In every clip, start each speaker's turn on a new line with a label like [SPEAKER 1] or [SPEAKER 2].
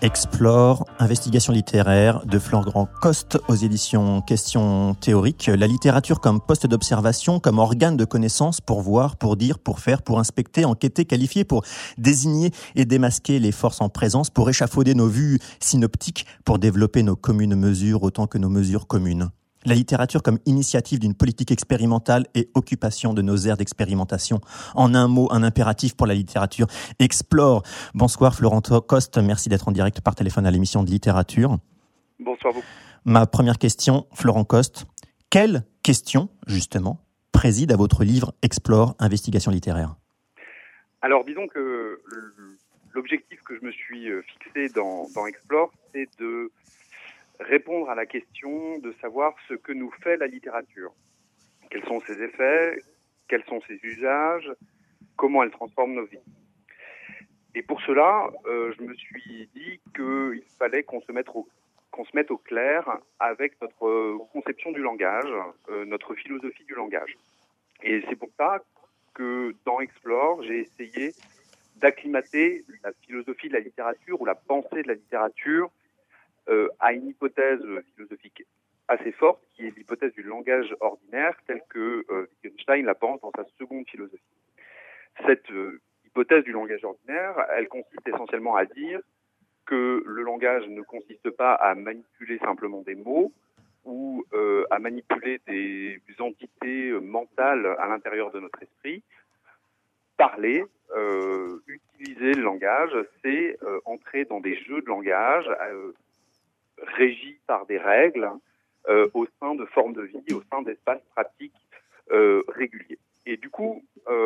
[SPEAKER 1] Explore, investigation littéraire de Florent Coste aux éditions Questions théoriques. La littérature comme poste d'observation, comme organe de connaissance pour voir, pour dire, pour faire, pour inspecter, enquêter, qualifier, pour désigner et démasquer les forces en présence, pour échafauder nos vues synoptiques, pour développer nos communes mesures autant que nos mesures communes. La littérature comme initiative d'une politique expérimentale et occupation de nos aires d'expérimentation. En un mot, un impératif pour la littérature. Explore. Bonsoir Florent Coste, merci d'être en direct par téléphone à l'émission de littérature.
[SPEAKER 2] Bonsoir beaucoup.
[SPEAKER 1] Ma première question, Florent Coste. Quelle question, justement, préside à votre livre Explore, investigation littéraire ?
[SPEAKER 2] Alors disons que l'objectif que je me suis fixé dans Explore, c'est de répondre à la question de savoir ce que nous fait la littérature. Quels sont ses effets, quels sont ses usages, comment elle transforme nos vies. Et pour cela, je me suis dit qu'il fallait qu'on se mette au clair avec notre conception du langage, notre philosophie du langage. Et c'est pour ça que dans Explore, j'ai essayé d'acclimater la philosophie de la littérature ou la pensée de la littérature à une hypothèse philosophique assez forte, qui est l'hypothèse du langage ordinaire, telle que Wittgenstein la pense dans sa seconde philosophie. Cette hypothèse du langage ordinaire, elle consiste essentiellement à dire que le langage ne consiste pas à manipuler simplement des mots ou à manipuler des entités mentales à l'intérieur de notre esprit. Parler, utiliser le langage, c'est entrer dans des jeux de langage régis par des règles au sein de formes de vie, au sein d'espaces pratiques réguliers. Et du coup,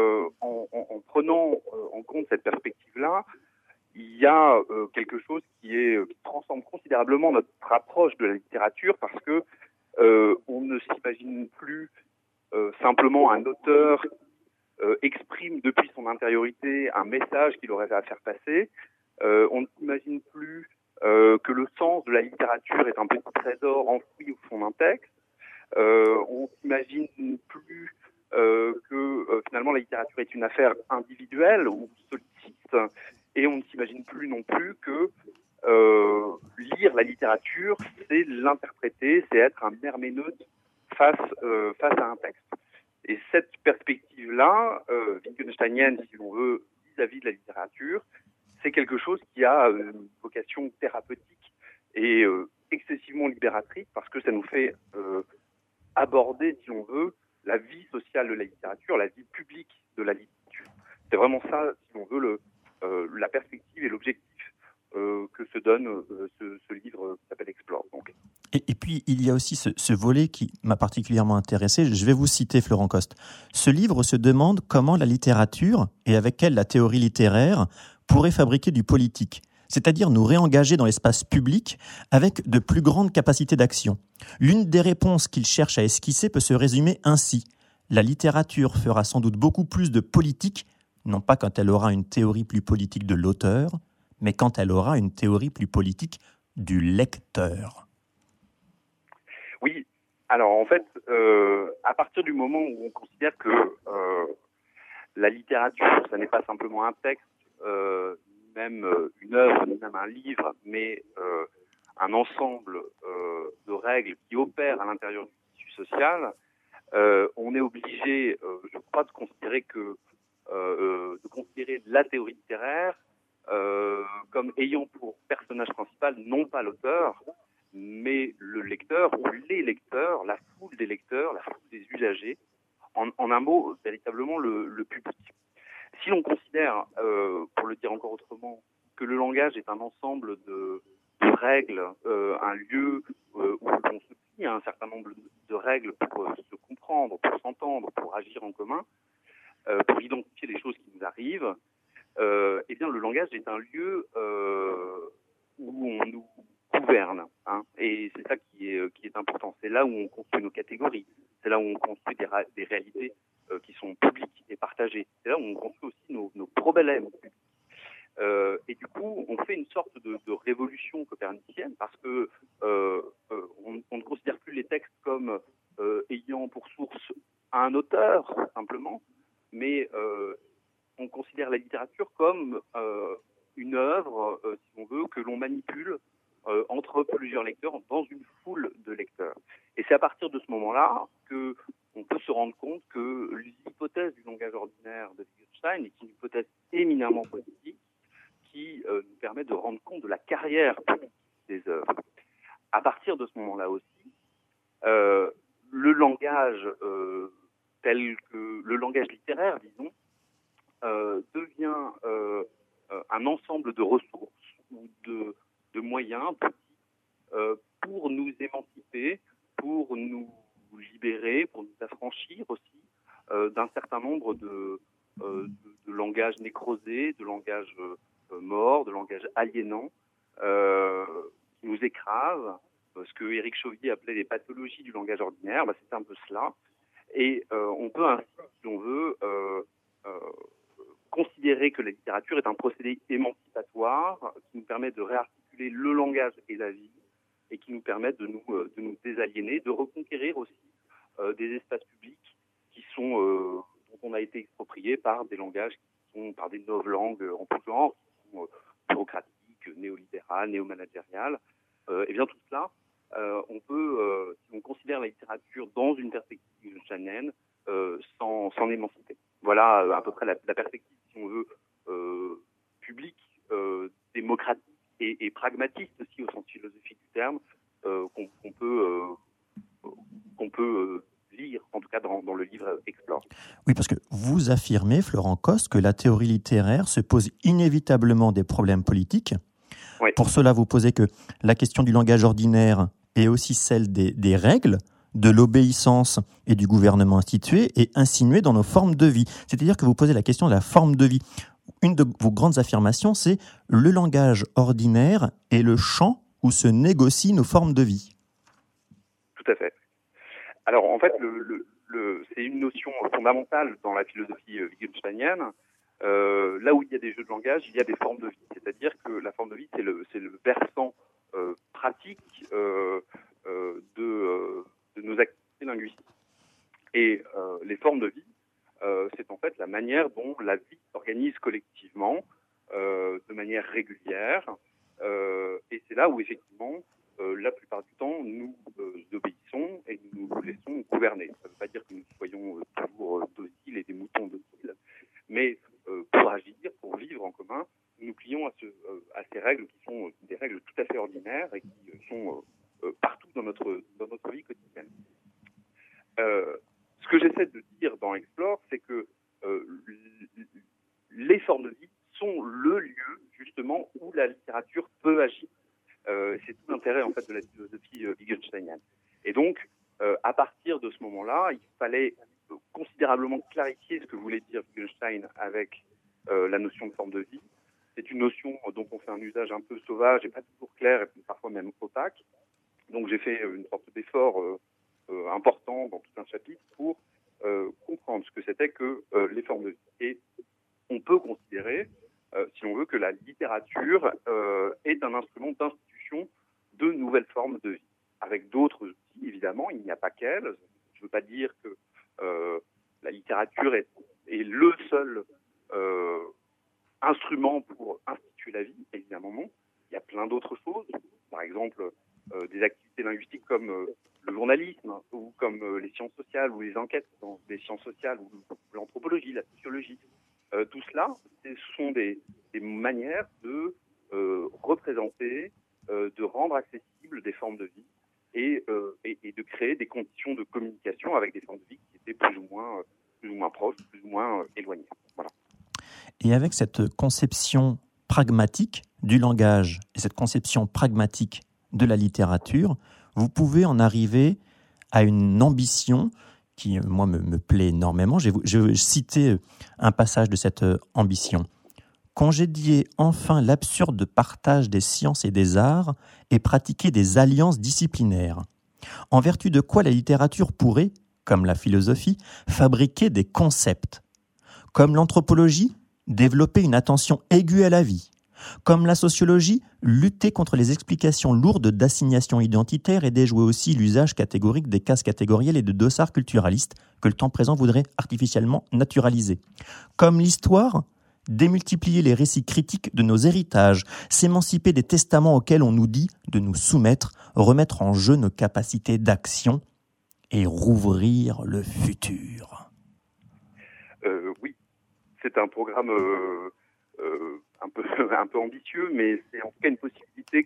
[SPEAKER 2] en prenant en compte cette perspective-là, il y a quelque chose qui transforme considérablement notre approche de la littérature, parce que on ne s'imagine plus simplement un auteur exprime depuis son intériorité un message qu'il aurait à faire passer. On ne s'imagine plus que le sens de la littérature est un petit trésor enfoui au fond d'un texte. On s'imagine plus que finalement la littérature est une affaire individuelle ou sollicite, et on ne s'imagine plus non plus que lire la littérature, c'est l'interpréter, c'est être un herméneute face à un texte. Et cette perspective-là, wittgensteinienne, si l'on veut, vis-à-vis de la littérature, c'est quelque chose qui a une vocation thérapeutique et excessivement libératrice, parce que ça nous fait aborder, si l'on veut, la vie sociale de la littérature, la vie publique de la littérature. C'est vraiment ça, si l'on veut, la perspective et l'objectif que se donne ce livre qui s'appelle Explore. Donc.
[SPEAKER 1] Et puis, il y a aussi ce volet qui m'a particulièrement intéressé. Je vais vous citer, Florent Coste. Ce livre se demande comment la littérature, et avec elle la théorie littéraire, pourrait fabriquer du politique, c'est-à-dire nous réengager dans l'espace public avec de plus grandes capacités d'action. L'une des réponses qu'il cherche à esquisser peut se résumer ainsi. La littérature fera sans doute beaucoup plus de politique, non pas quand elle aura une théorie plus politique de l'auteur, mais quand elle aura une théorie plus politique du lecteur.
[SPEAKER 2] Oui, alors en fait, à partir du moment où on considère que la littérature, ça n'est pas simplement un texte, même une œuvre, ni même un livre, mais un ensemble de règles qui opèrent à l'intérieur du tissu social, on est obligé, je crois, de considérer la théorie littéraire comme ayant pour personnage principal non pas l'auteur, mais le lecteur ou les lecteurs, la foule des lecteurs, la foule des usagers, en un mot, véritablement le public. Si l'on considère, pour le dire encore autrement, que le langage est un ensemble de règles, un lieu où on se plie à un certain nombre de règles pour se comprendre, pour s'entendre, pour agir en commun, pour identifier les choses qui nous arrivent, eh bien le langage est un lieu où on nous gouverne, hein, et c'est ça qui est important. C'est là où on construit nos catégories, c'est là où on construit des réalités qui sont publiques et partagées. C'est là où on construit aussi nos problèmes. Et du coup, on fait une sorte de révolution copernicienne, parce que on ne considère plus les textes comme ayant pour source un auteur simplement, mais on considère la littérature comme une œuvre, si on veut, que l'on manipule entre plusieurs lecteurs dans une foule de lecteurs. Et c'est à partir de ce moment-là que on peut se rendre compte que l'hypothèse du langage ordinaire de Wittgenstein est une hypothèse éminemment politique qui nous permet de rendre compte de la carrière politique des œuvres. À partir de ce moment-là aussi, le langage tel que le langage littéraire, disons, devient un ensemble de ressources ou de moyens pour nous émanciper, pour nous libérer, pour nous affranchir aussi d'un certain nombre de langages nécrosés, de langages morts, de langages aliénants qui nous écrasent. Ce que Éric Chauvier appelait les pathologies du langage ordinaire, c'est un peu cela. Et on peut ainsi, si l'on veut, considérer que la littérature est un procédé émancipatoire qui nous permet de réarticuler le langage et la vie et qui nous permet de nous désaliéner, de reconquérir aussi des espaces publics qui sont dont on a été exproprié par des langages qui sont par des novlangues en tout genre, qui sont bureaucratiques, néolibérales, néomanagériales. Et bien tout cela, on peut, si on considère la littérature dans une perspective wittgensteinienne, s'en émanciper. Voilà à peu près la perspective, si on veut, publique, démocratique et pragmatiste aussi au sens philosophique du terme, qu'on peut lire, en tout cas dans le livre Explore.
[SPEAKER 1] Oui, parce que vous affirmez, Florent Coste, que la théorie littéraire se pose inévitablement des problèmes politiques.
[SPEAKER 2] Oui.
[SPEAKER 1] Pour cela, vous posez que la question du langage ordinaire est aussi celle des règles, de l'obéissance et du gouvernement institué et insinué dans nos formes de vie. C'est-à-dire que vous posez la question de la forme de vie. Une de vos grandes affirmations, c'est « le langage ordinaire est le champ où se négocient nos formes de vie ».
[SPEAKER 2] Tout à fait. Alors, en fait, c'est une notion fondamentale dans la philosophie wittgensteinienne. Là où il y a des jeux de langage, il y a des formes de vie. C'est-à-dire que la forme de vie, c'est le versant pratique de nos activités linguistiques. Et les formes de vie, c'est en fait la manière dont la vie s'organise collectivement, de manière régulière. Et c'est là où, effectivement, la plupart du temps, nous obéissons et nous nous laissons gouverner. Ça ne veut pas dire que nous soyons toujours dociles et des moutons dociles, mais pour agir, pour vivre en commun, nous plions à ces règles qui sont des règles tout à fait ordinaires et qui sont partout dans notre vie quotidienne. Ce que j'essaie de dire dans Explore, c'est que les formes de vie sont le lieu justement où la littérature peut agir. C'est tout l'intérêt en fait de la philosophie wittgensteinienne. Et donc, à partir de ce moment-là, il fallait considérablement clarifier ce que voulait dire Wittgenstein avec la notion de forme de vie. C'est une notion dont on fait un usage un peu sauvage et pas toujours clair et parfois même opaque. Donc j'ai fait une sorte d'effort important dans tout un chapitre pour comprendre ce que c'était que les formes de vie. Et on peut considérer, si on veut, que la littérature est un instrument d'institution de nouvelles formes de vie. Avec d'autres outils, évidemment, il n'y a pas qu'elle. Je ne veux pas dire que la littérature est le seul instrument pour instituer la vie, évidemment non. Il y a plein d'autres choses, par exemple des activités linguistiques comme le journalisme ou comme les sciences sociales ou les enquêtes dans les sciences sociales ou l'anthropologie, la sociologie. Tout cela, ce sont des manières de représenter, de rendre accessibles des formes de vie et de créer des conditions de communication avec des formes de vie qui étaient plus ou moins proches, plus ou moins éloignées. Voilà.
[SPEAKER 1] Et avec cette conception pragmatique du langage et cette conception pragmatique de la littérature, vous pouvez en arriver à une ambition qui, moi, me plaît énormément. Je vais citer un passage de cette ambition. « Congédier enfin l'absurde partage des sciences et des arts et pratiquer des alliances disciplinaires, en vertu de quoi la littérature pourrait, comme la philosophie, fabriquer des concepts. Comme l'anthropologie, développer une attention aiguë à la vie. Comme la sociologie, lutter contre les explications lourdes d'assignations identitaires et déjouer aussi l'usage catégorique des cases catégorielles et de dossards culturalistes que le temps présent voudrait artificiellement naturaliser. Comme l'histoire, démultiplier les récits critiques de nos héritages, s'émanciper des testaments auxquels on nous dit de nous soumettre, remettre en jeu nos capacités d'action et rouvrir le futur.
[SPEAKER 2] Oui, c'est un programme un peu ambitieux, mais c'est en tout cas une possibilité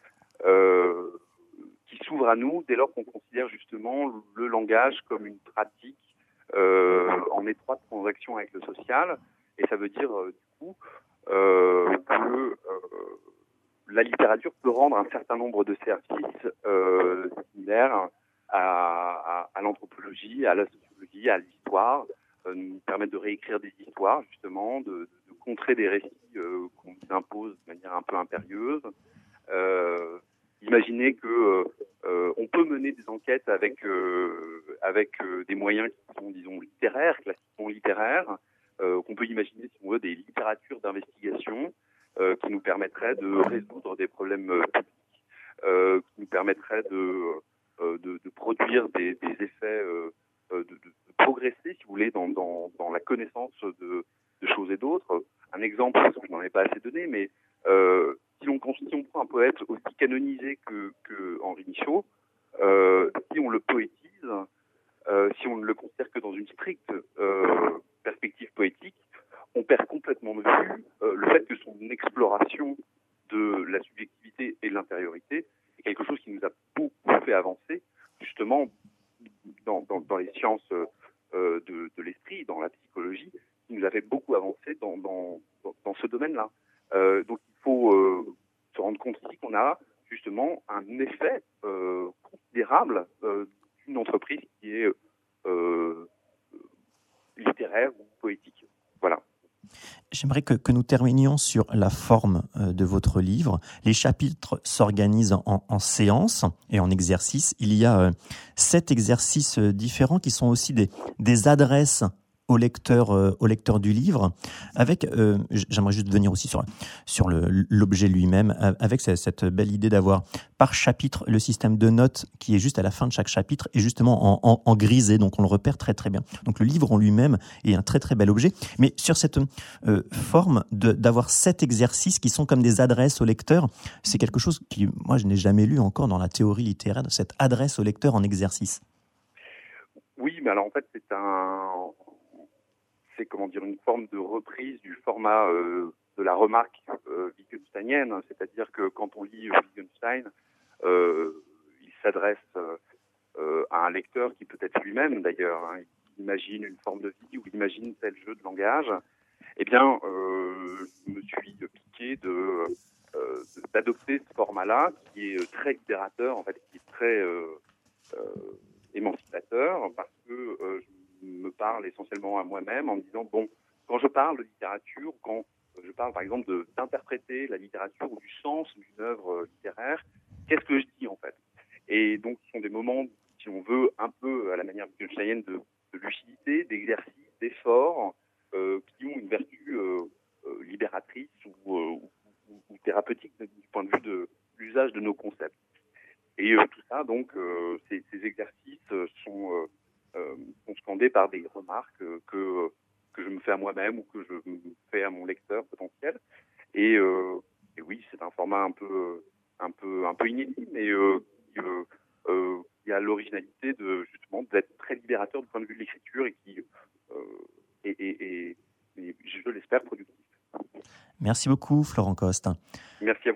[SPEAKER 2] qui s'ouvre à nous dès lors qu'on considère justement le langage comme une pratique en étroite transaction avec le social. Et ça veut dire du coup que la littérature peut rendre un certain nombre de services similaires à l'anthropologie, à la sociologie, à l'histoire, nous permettre de réécrire des histoires justement, de contrer des récits qu'on nous impose de manière un peu impérieuse. Imaginez que on peut mener des enquêtes avec des moyens qui sont, disons, littéraires, classiquement littéraires, qu'on peut imaginer, si on veut, des littératures d'investigation qui nous permettraient de résoudre des problèmes publics, qui nous permettraient de produire des effets, de progresser, si vous voulez, dans la connaissance de choses et d'autres. Un exemple, parce que je n'en ai pas assez donné, mais si on prend un poète aussi canonisé que Henri Michaud, si on le poétise, si on ne le considère que dans une stricte perspective poétique, on perd complètement de vue le fait que son exploration de la subjectivité et de l'intériorité est quelque chose qui nous a beaucoup fait avancer, justement, dans les sciences de l'esprit, dans la psychologie, qui nous a fait beaucoup avancer dans ce domaine-là. Donc il faut se rendre compte ici qu'on a justement un effet considérable d'une entreprise qui est littéraire ou poétique. Voilà.
[SPEAKER 1] J'aimerais que nous terminions sur la forme de votre livre. Les chapitres s'organisent en séances et en exercices. Il y a 7 exercices différents qui sont aussi des adresses au lecteur du livre, avec, j'aimerais juste venir aussi sur l'objet lui-même, avec cette belle idée d'avoir par chapitre le système de notes qui est juste à la fin de chaque chapitre et justement en grisé, donc on le repère très très bien. Donc le livre en lui-même est un très très bel objet, mais sur cette forme d'avoir 7 exercices qui sont comme des adresses au lecteur, c'est quelque chose qui, moi, je n'ai jamais lu encore dans la théorie littéraire, de cette adresse au lecteur en exercice.
[SPEAKER 2] Oui, mais alors en fait c'est une forme de reprise du format de la remarque wittgensteinienne, c'est-à-dire que quand on lit Wittgenstein, il s'adresse à un lecteur qui peut être lui-même d'ailleurs, il imagine une forme de vie ou il imagine tel jeu de langage. Eh bien, je me suis piqué d'adopter ce format-là qui est très libérateur, en fait, qui est très émancipateur, parce que je me parle essentiellement à moi-même en me disant, bon, quand je parle de littérature, quand je parle par exemple d'interpréter la littérature ou du sens d'une œuvre littéraire, qu'est-ce que je dis en fait? Et donc ce sont des moments, si on veut, un peu à la manière wittgensteinienne de lucidité, d'exercice, d'effort, qui ont une vertu libératrice ou thérapeutique du point de vue de l'usage de nos concepts. Et tout ça, donc, ces exercices sont scandés par des remarques que je me fais à moi-même ou que je me fais à mon lecteur potentiel. Et oui, c'est un format un peu inédit, mais il y a l'originalité justement d'être très libérateur du point de vue de l'écriture et qui et je l'espère productif.
[SPEAKER 1] Merci beaucoup, Florent Coste.
[SPEAKER 2] Merci à vous.